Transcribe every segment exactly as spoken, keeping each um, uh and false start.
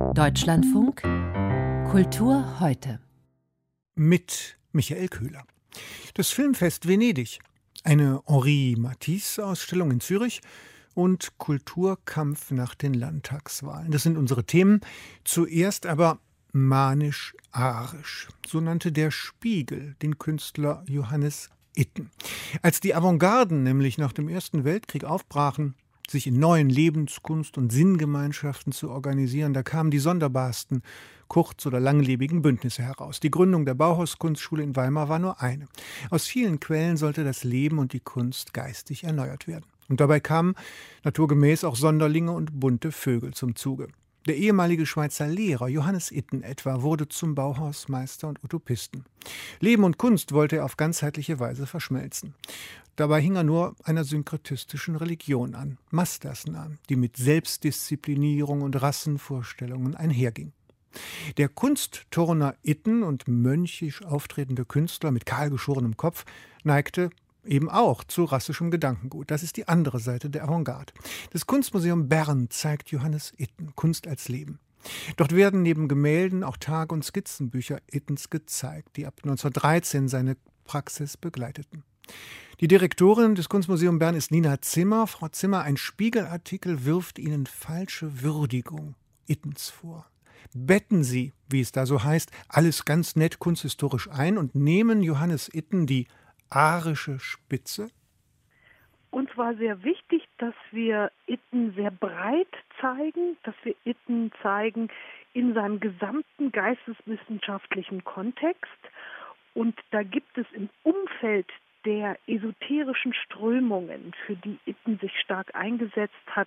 Deutschlandfunk Kultur heute. Mit Michael Köhler. Das Filmfest Venedig, eine Henri Matisse-Ausstellung in Zürich und Kulturkampf nach den Landtagswahlen. Das sind unsere Themen. Zuerst aber manisch-arisch. So nannte der Spiegel den Künstler Johannes Itten. Als die Avantgarden nämlich nach dem Ersten Weltkrieg aufbrachen, sich in neuen Lebenskunst- und Sinngemeinschaften zu organisieren, da kamen die sonderbarsten kurz- oder langlebigen Bündnisse heraus. Die Gründung der Bauhaus-Kunstschule in Weimar war nur eine. Aus vielen Quellen sollte das Leben und die Kunst geistig erneuert werden. Und dabei kamen naturgemäß auch Sonderlinge und bunte Vögel zum Zuge. Der ehemalige Schweizer Lehrer Johannes Itten etwa wurde zum Bauhausmeister und Utopisten. Leben und Kunst wollte er auf ganzheitliche Weise verschmelzen. Dabei hing er nur einer synkretistischen Religion an, Mastersnam, die mit Selbstdisziplinierung und Rassenvorstellungen einherging. Der Kunstturner Itten und mönchisch auftretende Künstler mit kahlgeschorenem Kopf neigte eben auch zu rassischem Gedankengut. Das ist die andere Seite der Avantgarde. Das Kunstmuseum Bern zeigt Johannes Itten, Kunst als Leben. Dort werden neben Gemälden auch Tag- und Skizzenbücher Ittens gezeigt, die ab neunzehnhundertdreizehn seine Praxis begleiteten. Die Direktorin des Kunstmuseums Bern ist Nina Zimmer. Frau Zimmer, ein Spiegelartikel wirft Ihnen falsche Würdigung Ittens vor. Betten Sie, wie es da so heißt, alles ganz nett kunsthistorisch ein und nehmen Johannes Itten die arische Spitze? Uns war sehr wichtig, dass wir Itten sehr breit zeigen, dass wir Itten zeigen in seinem gesamten geisteswissenschaftlichen Kontext. Und da gibt es im Umfeld der esoterischen Strömungen, für die Itten sich stark eingesetzt hat,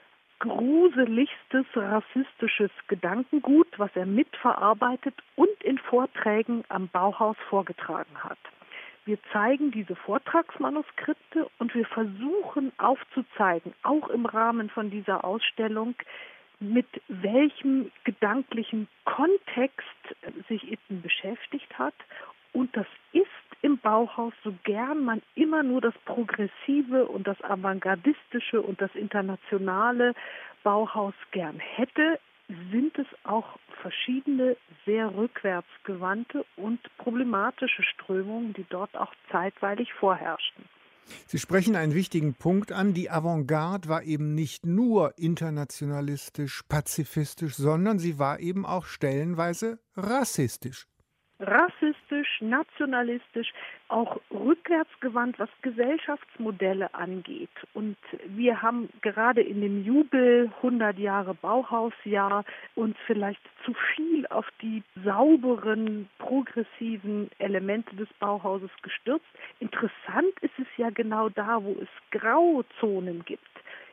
gruseligstes rassistisches Gedankengut, was er mitverarbeitet und in Vorträgen am Bauhaus vorgetragen hat. Wir zeigen diese Vortragsmanuskripte und wir versuchen aufzuzeigen, auch im Rahmen von dieser Ausstellung, mit welchem gedanklichen Kontext sich Itten beschäftigt hat. Und das ist im Bauhaus, so gern man immer nur das Progressive und das Avantgardistische und das internationale Bauhaus gern hätte, sind es auch verschiedene sehr rückwärtsgewandte und problematische Strömungen, die dort auch zeitweilig vorherrschten. Sie sprechen einen wichtigen Punkt an. Die Avantgarde war eben nicht nur internationalistisch, pazifistisch, sondern sie war eben auch stellenweise rassistisch. Rassistisch, nationalistisch, auch rückwärtsgewandt, was Gesellschaftsmodelle angeht. Und wir haben gerade in dem Jubel hundert Jahre Bauhausjahr uns vielleicht zu viel auf die sauberen, progressiven Elemente des Bauhauses gestürzt. Interessant ist es ja genau da, wo es Grauzonen gibt.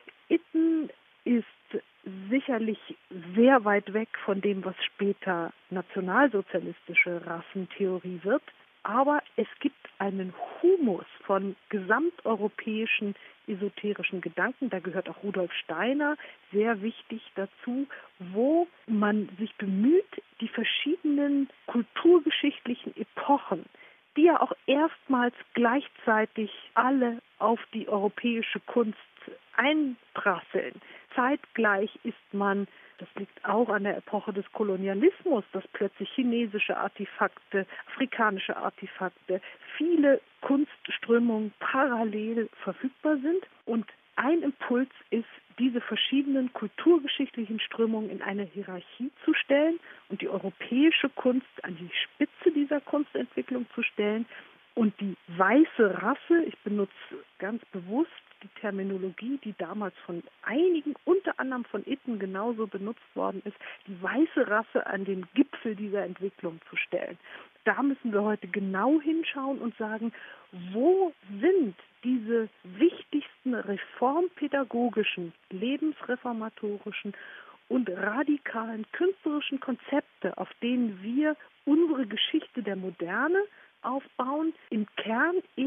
Itten ist sicherlich sehr weit weg von dem, was später nationalsozialistische Rassentheorie wird. Aber es gibt einen Humus von gesamteuropäischen esoterischen Gedanken, da gehört auch Rudolf Steiner sehr wichtig dazu, wo man sich bemüht, die verschiedenen kulturgeschichtlichen Epochen, die ja auch erstmals gleichzeitig alle auf die europäische Kunst einprasseln. Zeitgleich ist man, das liegt auch an der Epoche des Kolonialismus, dass plötzlich chinesische Artefakte, afrikanische Artefakte, viele Kunstströmungen parallel verfügbar sind. Und ein Impuls ist, diese verschiedenen kulturgeschichtlichen Strömungen in eine Hierarchie zu stellen und die europäische Kunst an die Spitze dieser Kunstentwicklung zu stellen. Und die weiße Rasse, ich benutze ganz bewusst die Terminologie, die damals von einigen, unter anderem von Itten, genauso benutzt worden ist, die weiße Rasse an den Gipfel dieser Entwicklung zu stellen. Da müssen wir heute genau hinschauen und sagen, wo sind diese wichtigsten reformpädagogischen, lebensreformatorischen und radikalen künstlerischen Konzepte, auf denen wir unsere Geschichte der Moderne aufbauen, im Kern eben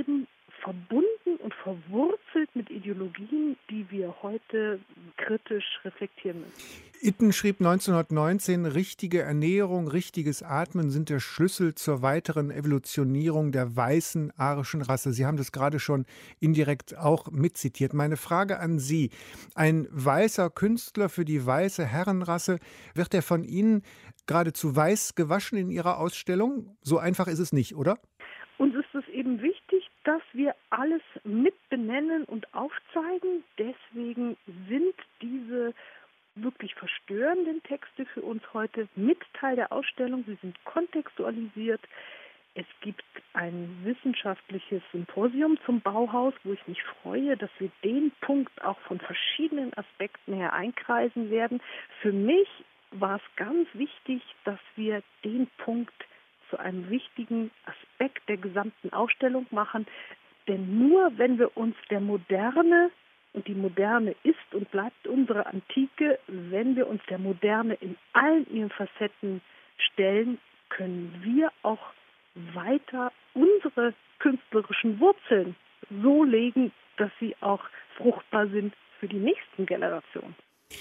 verbunden und verwurzelt mit Ideologien, die wir heute kritisch reflektieren müssen. Itten schrieb neunzehnhundertneunzehn, richtige Ernährung, richtiges Atmen sind der Schlüssel zur weiteren Evolutionierung der weißen arischen Rasse. Sie haben das gerade schon indirekt auch mitzitiert. Meine Frage an Sie: Ein weißer Künstler für die weiße Herrenrasse, wird er von Ihnen geradezu weiß gewaschen in Ihrer Ausstellung? So einfach ist es nicht, oder? Uns ist es eben wichtig, dass wir alles mit benennen und aufzeigen. Deswegen sind diese wirklich verstörenden Texte für uns heute mit Teil der Ausstellung. Sie sind kontextualisiert. Es gibt ein wissenschaftliches Symposium zum Bauhaus, wo ich mich freue, dass wir den Punkt auch von verschiedenen Aspekten her einkreisen werden. Für mich war es ganz wichtig, dass wir den Punkt zu einem wichtigen Aspekt der gesamten Ausstellung machen. Denn nur wenn wir uns der Moderne, und die Moderne ist und bleibt unsere Antike, wenn wir uns der Moderne in allen ihren Facetten stellen, können wir auch weiter unsere künstlerischen Wurzeln so legen, dass sie auch fruchtbar sind für die nächsten Generationen.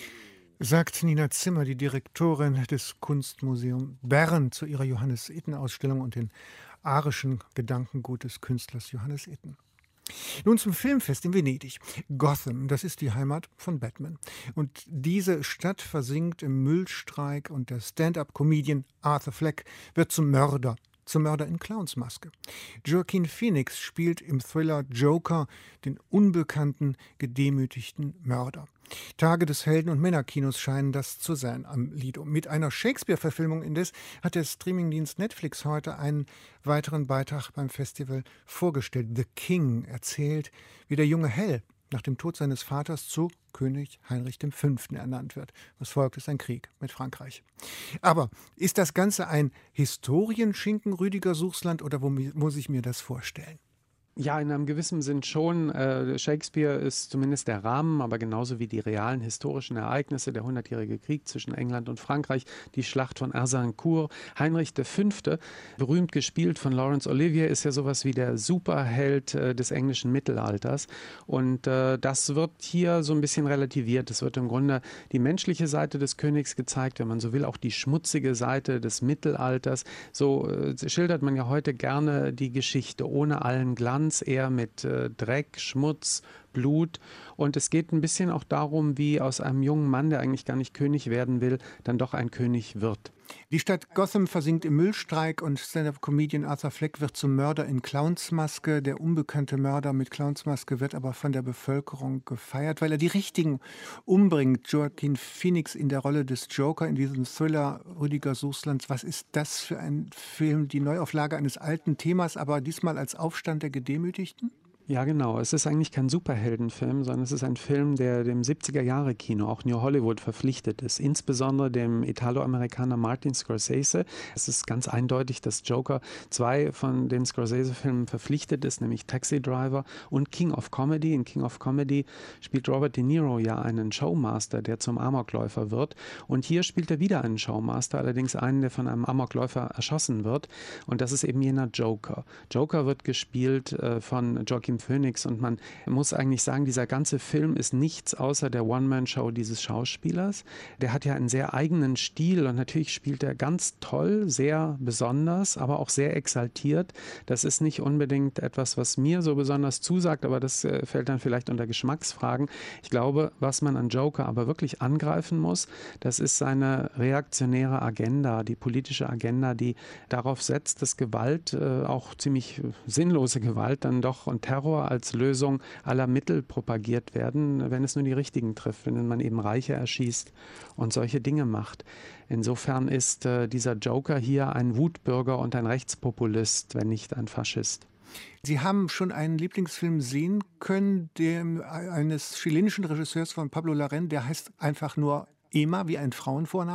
Sagt Nina Zimmer, die Direktorin des Kunstmuseums Bern, zu ihrer Johannes-Itten-Ausstellung und den arischen Gedankengut des Künstlers Johannes Itten. Nun zum Filmfest in Venedig. Gotham, das ist die Heimat von Batman. Und diese Stadt versinkt im Müllstreik und der Stand-up-Comedian Arthur Fleck wird zum Mörder. Zum Mörder in Clownsmaske. Joaquin Phoenix spielt im Thriller Joker den unbekannten, gedemütigten Mörder. Tage des Helden- und Männerkinos scheinen das zu sein am Lido. Mit einer Shakespeare-Verfilmung indes hat der Streamingdienst Netflix heute einen weiteren Beitrag beim Festival vorgestellt. The King erzählt, wie der junge Hell nach dem Tod seines Vaters zu König Heinrich der Fünfte ernannt wird. Was folgt, ist ein Krieg mit Frankreich. Aber ist das Ganze ein Historienschinken, Rüdiger Suchsland, oder wo muss ich mir das vorstellen? Ja, in einem gewissen Sinn schon. Äh, Shakespeare ist zumindest der Rahmen, aber genauso wie die realen historischen Ereignisse, der Hundertjährige Krieg zwischen England und Frankreich, die Schlacht von Azincourt. Heinrich der Fünfte, berühmt gespielt von Laurence Olivier, ist ja sowas wie der Superheld äh, des englischen Mittelalters. Und äh, das wird hier so ein bisschen relativiert. Es wird im Grunde die menschliche Seite des Königs gezeigt, wenn man so will, auch die schmutzige Seite des Mittelalters. So äh, schildert man ja heute gerne die Geschichte ohne allen Glanz, eher mit äh, Dreck, Schmutz, Blut. Und es geht ein bisschen auch darum, wie aus einem jungen Mann, der eigentlich gar nicht König werden will, dann doch ein König wird. Die Stadt Gotham versinkt im Müllstreik und Stand-up-Comedian Arthur Fleck wird zum Mörder in Clownsmaske. Der unbekannte Mörder mit Clownsmaske wird aber von der Bevölkerung gefeiert, weil er die Richtigen umbringt. Joaquin Phoenix in der Rolle des Joker in diesem Thriller Rüdiger Suchsland. Was ist das für ein Film? Die Neuauflage eines alten Themas, aber diesmal als Aufstand der Gedemütigten? Ja, genau. Es ist eigentlich kein Superheldenfilm, sondern es ist ein Film, der dem siebziger-Jahre-Kino, auch New Hollywood, verpflichtet ist. Insbesondere dem Italo-Amerikaner Martin Scorsese. Es ist ganz eindeutig, dass Joker zwei von den Scorsese-Filmen verpflichtet ist, nämlich Taxi Driver und King of Comedy. In King of Comedy spielt Robert De Niro ja einen Showmaster, der zum Amokläufer wird. Und hier spielt er wieder einen Showmaster, allerdings einen, der von einem Amokläufer erschossen wird. Und das ist eben jener Joker. Joker wird gespielt äh, von Joaquin Phoenix und man muss eigentlich sagen, dieser ganze Film ist nichts außer der One-Man-Show dieses Schauspielers. Der hat ja einen sehr eigenen Stil und natürlich spielt er ganz toll, sehr besonders, aber auch sehr exaltiert. Das ist nicht unbedingt etwas, was mir so besonders zusagt, aber das äh, fällt dann vielleicht unter Geschmacksfragen. Ich glaube, was man an Joker aber wirklich angreifen muss, das ist seine reaktionäre Agenda, die politische Agenda, die darauf setzt, dass Gewalt, äh, auch ziemlich sinnlose Gewalt dann doch und Terror als Lösung aller Mittel propagiert werden, wenn es nur die richtigen trifft, wenn man eben Reiche erschießt und solche Dinge macht. Insofern ist äh, dieser Joker hier ein Wutbürger und ein Rechtspopulist, wenn nicht ein Faschist. Sie haben schon einen Lieblingsfilm sehen können, dem, eines chilenischen Regisseurs von Pablo Larraín, der heißt einfach nur Emma, wie ein Frauenvorname?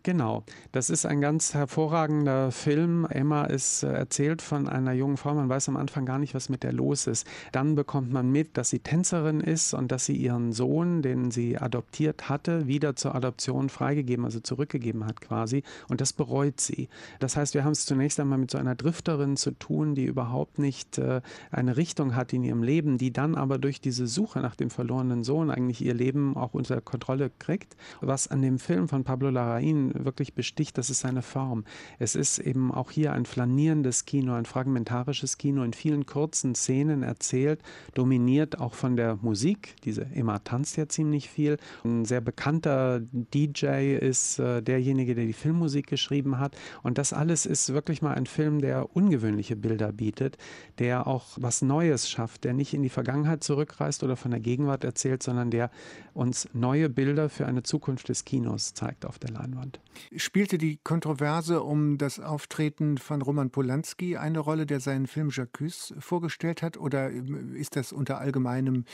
Genau, das ist ein ganz hervorragender Film. Emma ist äh, erzählt von einer jungen Frau, man weiß am Anfang gar nicht, was mit der los ist. Dann bekommt man mit, dass sie Tänzerin ist und dass sie ihren Sohn, den sie adoptiert hatte, wieder zur Adoption freigegeben, also zurückgegeben hat quasi, und das bereut sie. Das heißt, wir haben es zunächst einmal mit so einer Drifterin zu tun, die überhaupt nicht äh, eine Richtung hat in ihrem Leben, die dann aber durch diese Suche nach dem verlorenen Sohn eigentlich ihr Leben auch unter Kontrolle kriegt. Was an dem Film von Pablo Larraín wirklich besticht, das ist seine Form. Es ist eben auch hier ein flanierendes Kino, ein fragmentarisches Kino, in vielen kurzen Szenen erzählt, dominiert auch von der Musik. Diese Emma tanzt ja ziemlich viel. Ein sehr bekannter D J ist äh, derjenige, der die Filmmusik geschrieben hat. Und das alles ist wirklich mal ein Film, der ungewöhnliche Bilder bietet, der auch was Neues schafft, der nicht in die Vergangenheit zurückreist oder von der Gegenwart erzählt, sondern der uns neue Bilder für eine Zukunft des Kinos zeigt auf der Leinwand. Spielte die Kontroverse um das Auftreten von Roman Polanski eine Rolle, der seinen Film J'accuse vorgestellt hat? Oder ist das unter allgemeinem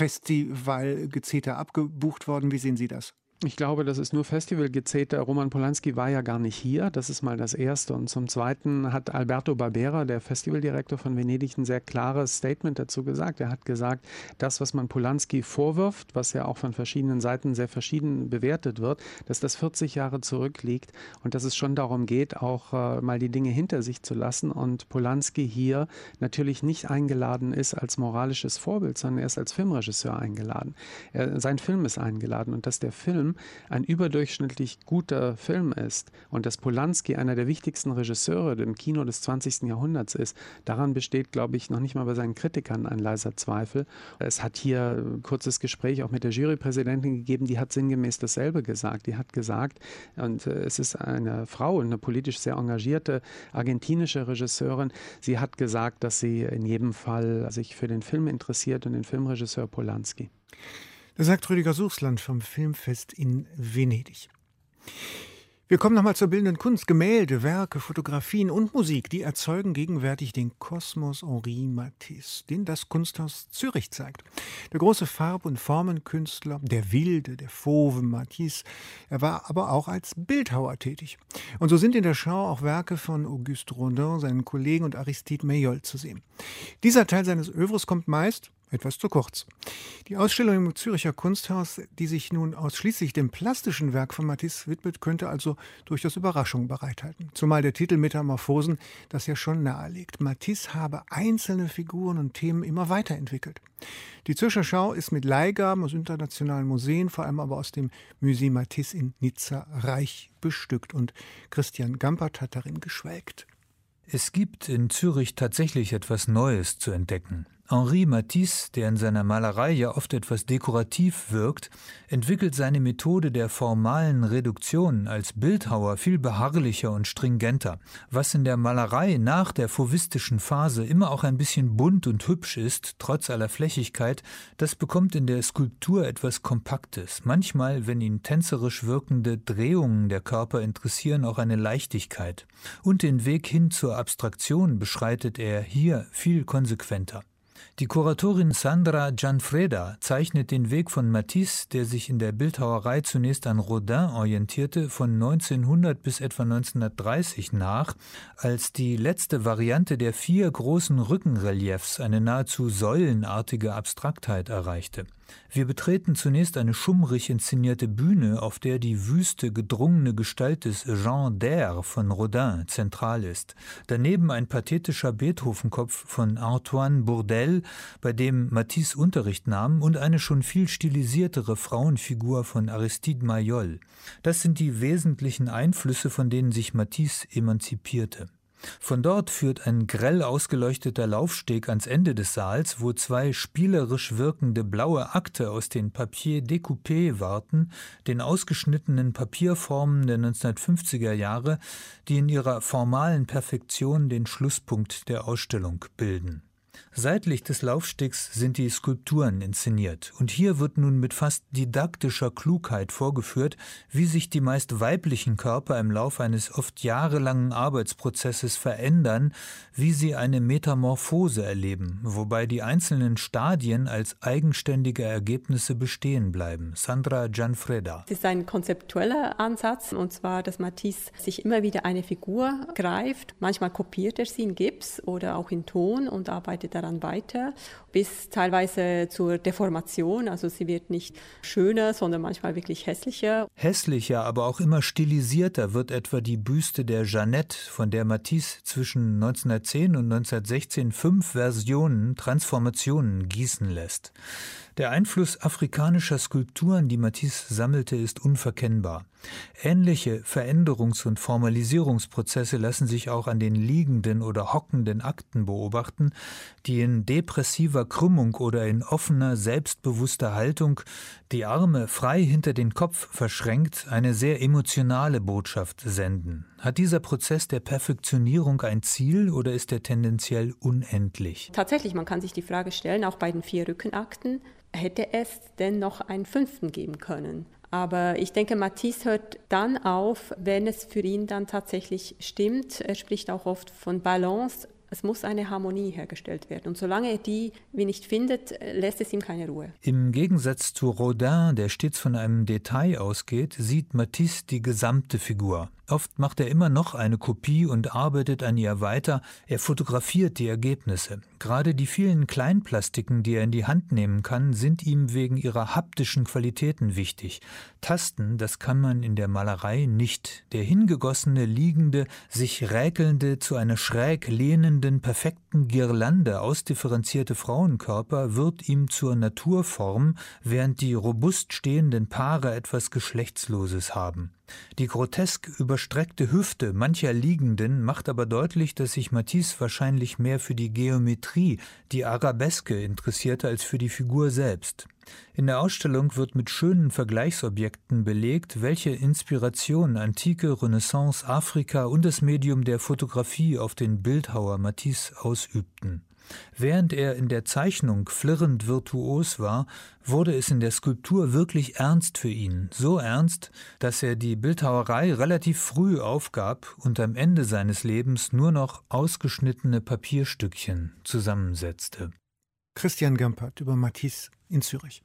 Festivalgezeter abgebucht worden? Wie sehen Sie das? Ich glaube, das ist nur Festivalgezeter. Roman Polanski war ja gar nicht hier. Das ist mal das Erste. Und zum Zweiten hat Alberto Barbera, der Festivaldirektor von Venedig, ein sehr klares Statement dazu gesagt. Er hat gesagt, das, was man Polanski vorwirft, was ja auch von verschiedenen Seiten sehr verschieden bewertet wird, dass das vierzig Jahre zurückliegt und dass es schon darum geht, auch äh, mal die Dinge hinter sich zu lassen. Und Polanski hier natürlich nicht eingeladen ist als moralisches Vorbild, sondern er ist als Filmregisseur eingeladen. Er, sein Film ist eingeladen und dass der Film ein überdurchschnittlich guter Film ist und dass Polanski einer der wichtigsten Regisseure im Kino des zwanzigsten Jahrhunderts ist, daran besteht, glaube ich, noch nicht mal bei seinen Kritikern ein leiser Zweifel. Es hat hier ein kurzes Gespräch auch mit der Jurypräsidentin gegeben, die hat sinngemäß dasselbe gesagt. Die hat gesagt, und es ist eine Frau, eine politisch sehr engagierte argentinische Regisseurin, sie hat gesagt, dass sie in jedem Fall sich für den Film interessiert und den Filmregisseur Polanski. Das sagt Rüdiger Suchsland vom Filmfest in Venedig. Wir kommen nochmal zur bildenden Kunst. Gemälde, Werke, Fotografien und Musik, die erzeugen gegenwärtig den Kosmos Henri Matisse, den das Kunsthaus Zürich zeigt. Der große Farb- und Formenkünstler, der wilde, der fauve Matisse, er war aber auch als Bildhauer tätig. Und so sind in der Schau auch Werke von Auguste Rodin, seinen Kollegen und Aristide Maillol zu sehen. Dieser Teil seines Œuvres kommt meist etwas zu kurz. Die Ausstellung im Züricher Kunsthaus, die sich nun ausschließlich dem plastischen Werk von Matisse widmet, könnte also durchaus Überraschungen bereithalten. Zumal der Titel Metamorphosen das ja schon nahelegt. Matisse habe einzelne Figuren und Themen immer weiterentwickelt. Die Zürcher Schau ist mit Leihgaben aus internationalen Museen, vor allem aber aus dem Musée Matisse in Nizza, reich bestückt. Und Christian Gampert hat darin geschwelgt. Es gibt in Zürich tatsächlich etwas Neues zu entdecken. Henri Matisse, der in seiner Malerei ja oft etwas dekorativ wirkt, entwickelt seine Methode der formalen Reduktion als Bildhauer viel beharrlicher und stringenter. Was in der Malerei nach der fauvistischen Phase immer auch ein bisschen bunt und hübsch ist, trotz aller Flächigkeit, das bekommt in der Skulptur etwas Kompaktes. Manchmal, wenn ihn tänzerisch wirkende Drehungen der Körper interessieren, auch eine Leichtigkeit. Und den Weg hin zur Abstraktion beschreitet er hier viel konsequenter. Die Kuratorin Sandra Gianfreda zeichnet den Weg von Matisse, der sich in der Bildhauerei zunächst an Rodin orientierte, von neunzehnhundert bis etwa neunzehnhundertdreißig nach, als die letzte Variante der vier großen Rückenreliefs eine nahezu säulenartige Abstraktheit erreichte. Wir betreten zunächst eine schummrig inszenierte Bühne, auf der die wüste, gedrungene Gestalt des Jean d'Air von Rodin zentral ist. Daneben ein pathetischer Beethovenkopf von Antoine Bourdelle, bei dem Matisse Unterricht nahm, und eine schon viel stilisiertere Frauenfigur von Aristide Maillol. Das sind die wesentlichen Einflüsse, von denen sich Matisse emanzipierte. Von dort führt ein grell ausgeleuchteter Laufsteg ans Ende des Saals, wo zwei spielerisch wirkende blaue Akte aus den Papier découpé warten, den ausgeschnittenen Papierformen der neunzehnhundertfünfziger Jahre, die in ihrer formalen Perfektion den Schlusspunkt der Ausstellung bilden. Seitlich des Laufstegs sind die Skulpturen inszeniert. Und hier wird nun mit fast didaktischer Klugheit vorgeführt, wie sich die meist weiblichen Körper im Lauf eines oft jahrelangen Arbeitsprozesses verändern, wie sie eine Metamorphose erleben, wobei die einzelnen Stadien als eigenständige Ergebnisse bestehen bleiben. Sandra Gianfreda. Es ist ein konzeptueller Ansatz, und zwar, dass Matisse sich immer wieder eine Figur greift. Manchmal kopiert er sie in Gips oder auch in Ton und arbeitet daran weiter, bis teilweise zur Deformation. Also sie wird nicht schöner, sondern manchmal wirklich hässlicher. Hässlicher, aber auch immer stilisierter wird etwa die Büste der Jeannette, von der Matisse zwischen neunzehnhundertzehn und neunzehnhundertsechzehn fünf Versionen, Transformationen gießen lässt. Der Einfluss afrikanischer Skulpturen, die Matisse sammelte, ist unverkennbar. Ähnliche Veränderungs- und Formalisierungsprozesse lassen sich auch an den liegenden oder hockenden Akten beobachten, die in depressiver Krümmung oder in offener, selbstbewusster Haltung, die Arme frei hinter den Kopf verschränkt, eine sehr emotionale Botschaft senden. Hat dieser Prozess der Perfektionierung ein Ziel oder ist er tendenziell unendlich? Tatsächlich, man kann sich die Frage stellen, auch bei den vier Rückenakten, hätte es denn noch einen fünften geben können? Aber ich denke, Matisse hört dann auf, wenn es für ihn dann tatsächlich stimmt. Er spricht auch oft von Balance. Es muss eine Harmonie hergestellt werden. Und solange er die wie nicht findet, lässt es ihm keine Ruhe. Im Gegensatz zu Rodin, der stets von einem Detail ausgeht, sieht Matisse die gesamte Figur. Oft macht er immer noch eine Kopie und arbeitet an ihr weiter. Er fotografiert die Ergebnisse. Gerade die vielen Kleinplastiken, die er in die Hand nehmen kann, sind ihm wegen ihrer haptischen Qualitäten wichtig. Tasten, das kann man in der Malerei nicht. Der hingegossene, liegende, sich räkelnde, zu einer schräg lehnenden, perfekten Girlande ausdifferenzierte Frauenkörper wird ihm zur Naturform, während die robust stehenden Paare etwas Geschlechtsloses haben. Die grotesk überstreckte Hüfte mancher Liegenden macht aber deutlich, dass sich Matisse wahrscheinlich mehr für die Geometrie, die Arabeske interessierte als für die Figur selbst. In der Ausstellung wird mit schönen Vergleichsobjekten belegt, welche Inspiration Antike, Renaissance, Afrika und das Medium der Fotografie auf den Bildhauer Matisse ausübten. Während er in der Zeichnung flirrend virtuos war, wurde es in der Skulptur wirklich ernst für ihn. So ernst, dass er die Bildhauerei relativ früh aufgab und am Ende seines Lebens nur noch ausgeschnittene Papierstückchen zusammensetzte. Christian Gömpert über Matisse in Zürich.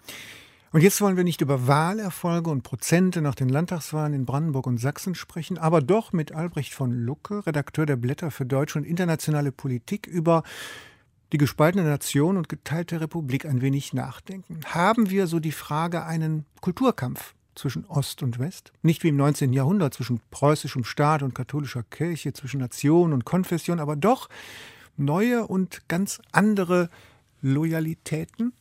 Und jetzt wollen wir nicht über Wahlerfolge und Prozente nach den Landtagswahlen in Brandenburg und Sachsen sprechen, aber doch mit Albrecht von Lucke, Redakteur der Blätter für deutsche und internationale Politik, über die gespaltene Nation und geteilte Republik ein wenig nachdenken. Haben wir, so die Frage, einen Kulturkampf zwischen Ost und West? Nicht wie im neunzehnten Jahrhundert zwischen preußischem Staat und katholischer Kirche, zwischen Nation und Konfession, aber doch neue und ganz andere Loyalitäten?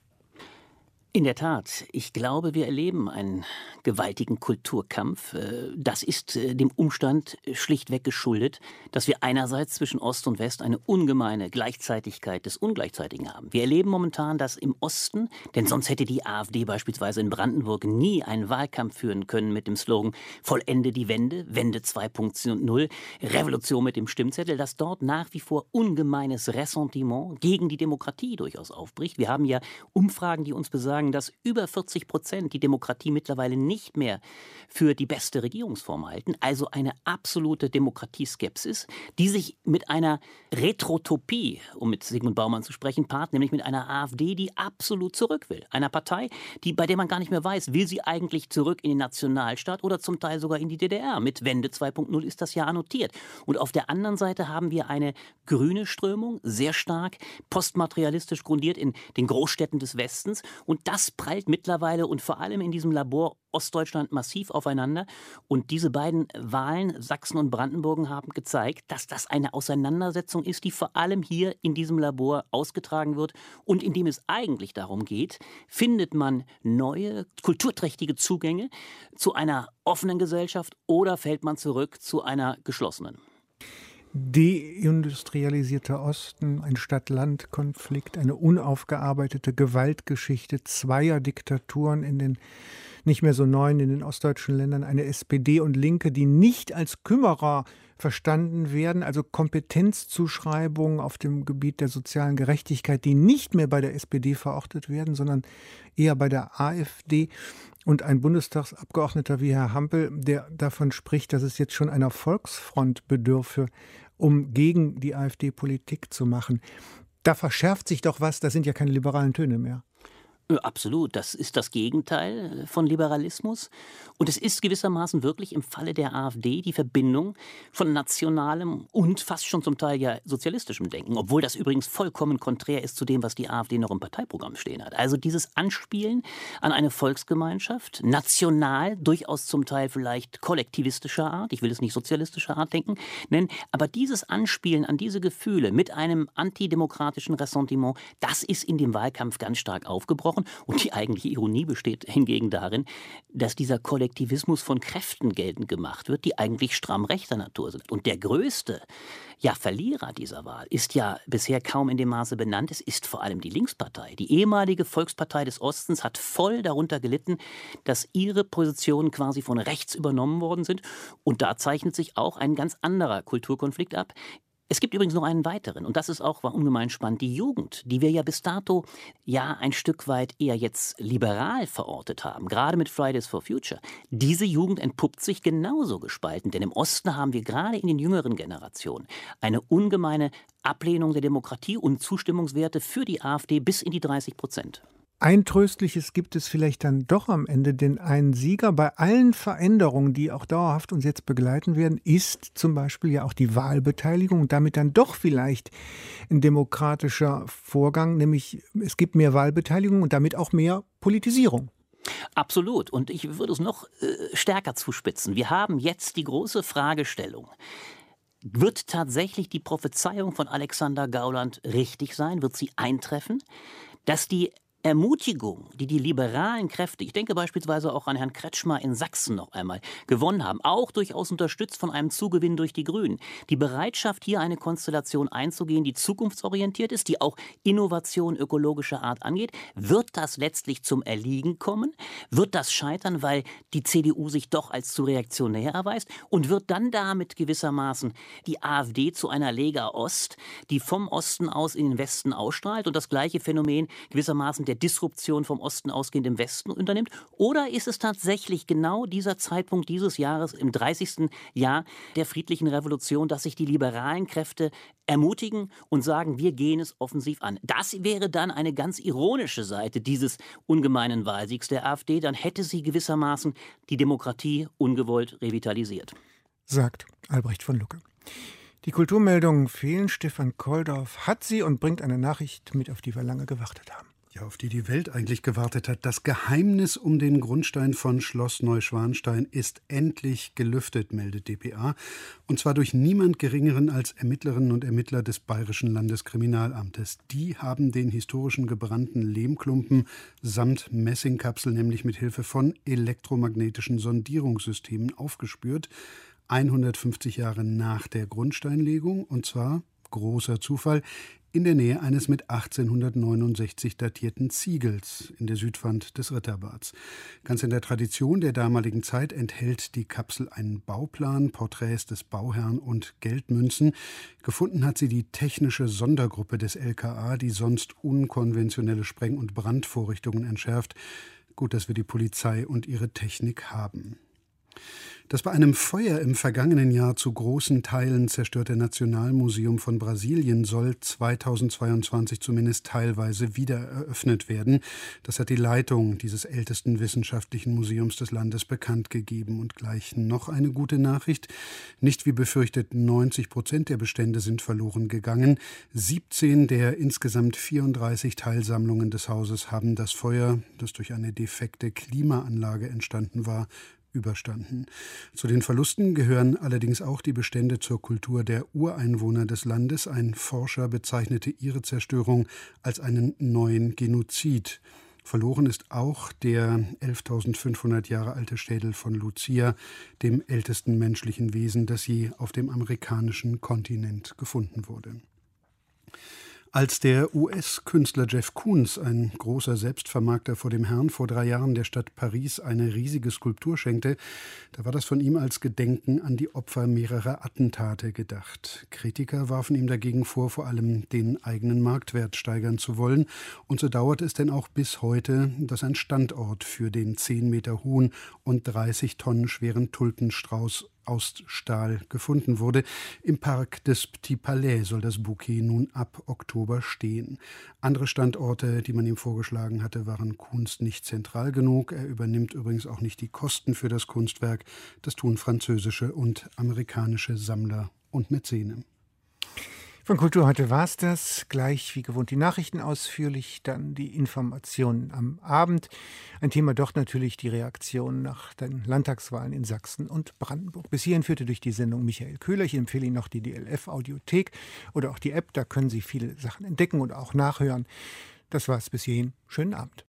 In der Tat, ich glaube, wir erleben einen gewaltigen Kulturkampf. Das ist dem Umstand schlichtweg geschuldet, dass wir einerseits zwischen Ost und West eine ungemeine Gleichzeitigkeit des Ungleichzeitigen haben. Wir erleben momentan, dass im Osten, denn sonst hätte die AfD beispielsweise in Brandenburg nie einen Wahlkampf führen können mit dem Slogan Vollende die Wende, Wende zwei Punkt null, Revolution mit dem Stimmzettel, dass dort nach wie vor ungemeines Ressentiment gegen die Demokratie durchaus aufbricht. Wir haben ja Umfragen, die uns besagen, dass über vierzig Prozent die Demokratie mittlerweile nicht mehr für die beste Regierungsform halten. Also eine absolute Demokratieskepsis, die sich mit einer Retrotopie, um mit Sigmund Baumann zu sprechen, paart, nämlich mit einer AfD, die absolut zurück will. Einer Partei, die, bei der man gar nicht mehr weiß, will sie eigentlich zurück in den Nationalstaat oder zum Teil sogar in die D D R. Mit Wende zwei Punkt null ist das ja annotiert. Und auf der anderen Seite haben wir eine grüne Strömung, sehr stark postmaterialistisch grundiert in den Großstädten des Westens. Und das prallt mittlerweile und vor allem in diesem Labor Ostdeutschland massiv aufeinander. Und diese beiden Wahlen, Sachsen und Brandenburg, haben gezeigt, dass das eine Auseinandersetzung ist, die vor allem hier in diesem Labor ausgetragen wird und in dem es eigentlich darum geht, findet man neue, kulturträchtige Zugänge zu einer offenen Gesellschaft oder fällt man zurück zu einer geschlossenen? Deindustrialisierter Osten, ein Stadt-Land-Konflikt, eine unaufgearbeitete Gewaltgeschichte zweier Diktaturen in den nicht mehr so neu in den ostdeutschen Ländern, eine S P D und Linke, die nicht als Kümmerer verstanden werden, also Kompetenzzuschreibungen auf dem Gebiet der sozialen Gerechtigkeit, die nicht mehr bei der S P D verortet werden, sondern eher bei der AfD. Und ein Bundestagsabgeordneter wie Herr Hampel, der davon spricht, dass es jetzt schon einer Volksfront bedürfe, um gegen die AfD Politik zu machen. Da verschärft sich doch was, das sind ja keine liberalen Töne mehr. Absolut, das ist das Gegenteil von Liberalismus. Und es ist gewissermaßen wirklich im Falle der AfD die Verbindung von nationalem und fast schon zum Teil ja sozialistischem Denken, obwohl das übrigens vollkommen konträr ist zu dem, was die AfD noch im Parteiprogramm stehen hat. Also dieses Anspielen an eine Volksgemeinschaft, national, durchaus zum Teil vielleicht kollektivistischer Art, ich will es nicht sozialistischer Art denken, nennen, aber dieses Anspielen an diese Gefühle mit einem antidemokratischen Ressentiment, das ist in dem Wahlkampf ganz stark aufgebrochen. Und die eigentliche Ironie besteht hingegen darin, dass dieser Kollektivismus von Kräften geltend gemacht wird, die eigentlich stramm rechter Natur sind. Und der größte ja, Verlierer dieser Wahl ist ja bisher kaum in dem Maße benannt. Es ist vor allem die Linkspartei. Die ehemalige Volkspartei des Ostens hat voll darunter gelitten, dass ihre Positionen quasi von rechts übernommen worden sind. Und da zeichnet sich auch ein ganz anderer Kulturkonflikt ab. Es gibt übrigens noch einen weiteren, und das ist auch war ungemein spannend, die Jugend, die wir ja bis dato ja ein Stück weit eher jetzt liberal verortet haben, gerade mit Fridays for Future. Diese Jugend entpuppt sich genauso gespalten, denn im Osten haben wir gerade in den jüngeren Generationen eine ungemeine Ablehnung der Demokratie und Zustimmungswerte für die AfD bis in die dreißig Prozent. Ein Tröstliches gibt es vielleicht dann doch am Ende, denn ein Sieger bei allen Veränderungen, die auch dauerhaft uns jetzt begleiten werden, ist zum Beispiel ja auch die Wahlbeteiligung und damit dann doch vielleicht ein demokratischer Vorgang, nämlich es gibt mehr Wahlbeteiligung und damit auch mehr Politisierung. Absolut. Und ich würde es noch äh, stärker zuspitzen. Wir haben jetzt die große Fragestellung. Wird tatsächlich die Prophezeiung von Alexander Gauland richtig sein? Wird sie eintreffen? Dass die Ermutigung, die die liberalen Kräfte, ich denke beispielsweise auch an Herrn Kretschmer in Sachsen noch einmal, gewonnen haben, auch durchaus unterstützt von einem Zugewinn durch die Grünen. Die Bereitschaft, hier eine Konstellation einzugehen, die zukunftsorientiert ist, die auch Innovation ökologischer Art angeht, wird das letztlich zum Erliegen kommen? Wird das scheitern, weil die C D U sich doch als zu reaktionär erweist? Und wird dann damit gewissermaßen die AfD zu einer Lega Ost, die vom Osten aus in den Westen ausstrahlt und das gleiche Phänomen gewissermaßen der der Disruption vom Osten ausgehend im Westen unternimmt? Oder ist es tatsächlich genau dieser Zeitpunkt dieses Jahres, im dreißigsten Jahr der friedlichen Revolution, dass sich die liberalen Kräfte ermutigen und sagen, wir gehen es offensiv an? Das wäre dann eine ganz ironische Seite dieses ungemeinen Wahlsiegs der AfD. Dann hätte sie gewissermaßen die Demokratie ungewollt revitalisiert. Sagt Albrecht von Lucke. Die Kulturmeldungen fehlen. Stefan Koldorf hat sie und bringt eine Nachricht mit, auf die wir lange gewartet haben. Ja, auf die die Welt eigentlich gewartet hat. Das Geheimnis um den Grundstein von Schloss Neuschwanstein ist endlich gelüftet, meldet d p a. Und zwar durch niemand Geringeren als Ermittlerinnen und Ermittler des Bayerischen Landeskriminalamtes. Die haben den historischen gebrannten Lehmklumpen samt Messingkapsel nämlich mit Hilfe von elektromagnetischen Sondierungssystemen aufgespürt. hundertfünfzig Jahre nach der Grundsteinlegung, und zwar, großer Zufall, in der Nähe eines mit achtzehnhundertneunundsechzig datierten Ziegels in der Südwand des Ritterbads. Ganz in der Tradition der damaligen Zeit enthält die Kapsel einen Bauplan, Porträts des Bauherrn und Geldmünzen. Gefunden hat sie die technische Sondergruppe des L K A, die sonst unkonventionelle Spreng- und Brandvorrichtungen entschärft. Gut, dass wir die Polizei und ihre Technik haben. Das bei einem Feuer im vergangenen Jahr zu großen Teilen zerstörte Nationalmuseum von Brasilien soll zweitausendzweiundzwanzig zumindest teilweise wieder eröffnet werden. Das hat die Leitung dieses ältesten wissenschaftlichen Museums des Landes bekannt gegeben. Und gleich noch eine gute Nachricht. Nicht wie befürchtet, neunzig Prozent der Bestände sind verloren gegangen. siebzehn der insgesamt vierunddreißig Teilsammlungen des Hauses haben das Feuer, das durch eine defekte Klimaanlage entstanden war, überstanden. Zu den Verlusten gehören allerdings auch die Bestände zur Kultur der Ureinwohner des Landes. Ein Forscher bezeichnete ihre Zerstörung als einen neuen Genozid. Verloren ist auch der elftausendfünfhundert Jahre alte Schädel von Lucia, dem ältesten menschlichen Wesen, das je auf dem amerikanischen Kontinent gefunden wurde. Als der U S-Künstler Jeff Koons, ein großer Selbstvermarkter vor dem Herrn, vor drei Jahren der Stadt Paris eine riesige Skulptur schenkte, da war das von ihm als Gedenken an die Opfer mehrerer Attentate gedacht. Kritiker warfen ihm dagegen vor, vor allem den eigenen Marktwert steigern zu wollen. Und so dauert es denn auch bis heute, dass ein Standort für den zehn Meter hohen und dreißig Tonnen schweren Tulpenstrauß aus Stahl gefunden wurde. Im Park des Petit Palais soll das Bouquet nun ab Oktober stehen. Andere Standorte, die man ihm vorgeschlagen hatte, waren Koons nicht zentral genug. Er übernimmt übrigens auch nicht die Kosten für das Kunstwerk. Das tun französische und amerikanische Sammler und Mäzene. Von Kultur heute war es das. Gleich wie gewohnt die Nachrichten ausführlich, dann die Informationen am Abend. Ein Thema doch natürlich die Reaktion nach den Landtagswahlen in Sachsen und Brandenburg. Bis hierhin führte durch die Sendung Michael Köhler. Ich empfehle Ihnen noch die D L F-Audiothek oder auch die App. Da können Sie viele Sachen entdecken und auch nachhören. Das war es bis hierhin. Schönen Abend.